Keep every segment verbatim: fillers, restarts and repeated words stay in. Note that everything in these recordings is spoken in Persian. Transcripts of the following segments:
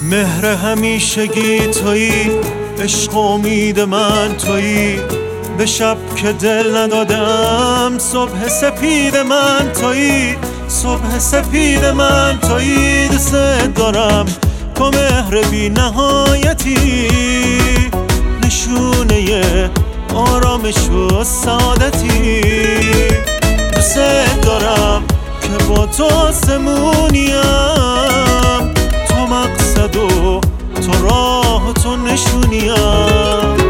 مهر همیشگی تویی، عشق و امید من تویی. به شب که دل ندادم صبح سپید من تویی. صبح سپید من تویی. دوست دارم تو مهر بی نهایتی، نشونه آرامش و سعادتی. دوست دارم که با تو آسمونیم، تو مقصد و تو راه و تو نشونیم.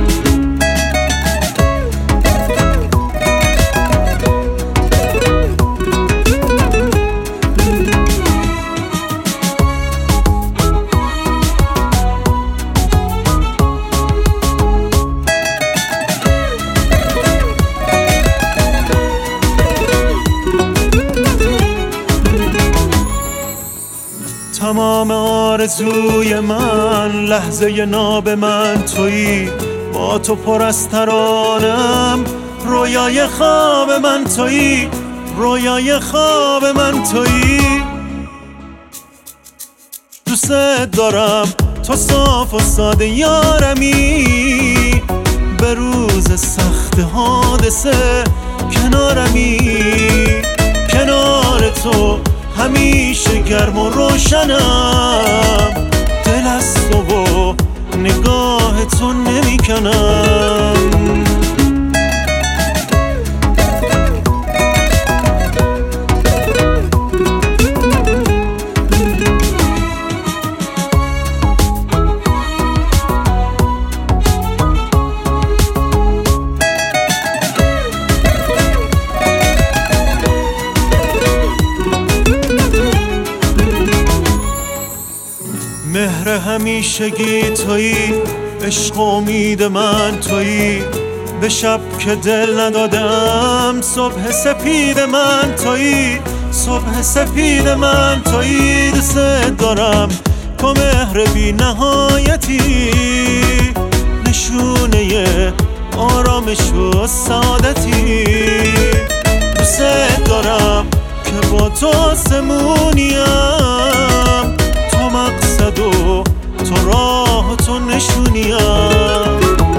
تمام آرزوی من، لحظه ناب من تویی. با تو پر از ترانم، رویای خواب من تویی. رویای خواب من تویی. دوست دارم تو صاف و ساده یارمی، به روز سخت حادثه کنارمی. کنار تو همیشه گرم و روشنم، دل از تو و نگاه تو نمی کنم. مهر همیشگی تویی، عشق و امید من تویی. به شب که دل ندادم صبح سپید من تویی. صبح سپید من تویی. دوست دارم تو مهر بی نهایتی، نشونه آرامش و سعادتی. دوست دارم که با تو آسمونیم، تو مقصد و تو راه و تو نشونیم.